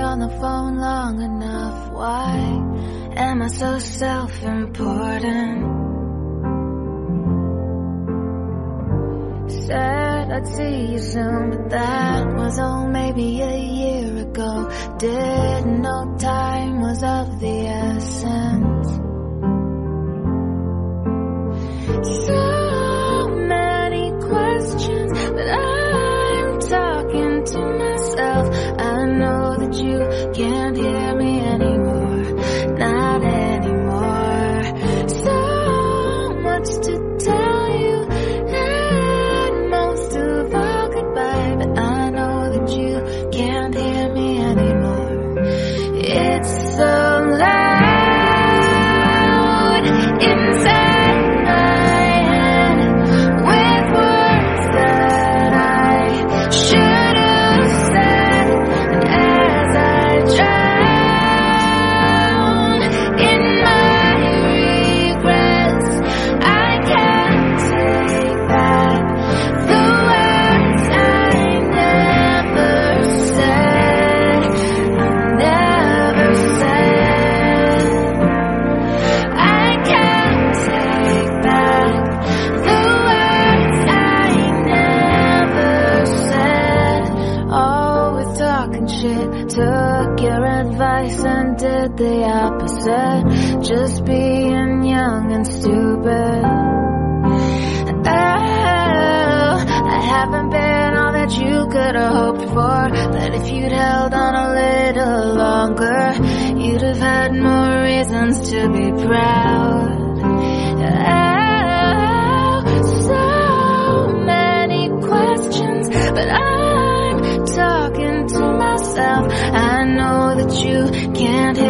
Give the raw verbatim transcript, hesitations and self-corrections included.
on the phone long enough. Why am I so self-important? Said I'd see you soon, but that was oh maybe a year ago. Didn't know time was of the essence. So many questions, but I'm talking to myself. I know that you can't hear me anymore, not anymore. So much to tell you, and most of all goodbye, but I know that you can't hear me anymore. It's so loud inside my head, with words that I should have said as I drown in my regrets. I can't take back the words I never said, never said. I can't take back the words I never said. Always talking shit, took your advice and did the opposite. Just being young and stupid. Oh, I haven't been all that you could have hoped for, but if you'd held on a little longer, you'd have had more reasons to be proud. Oh, so many questions, but I'm talking to myself. I know that you can't hear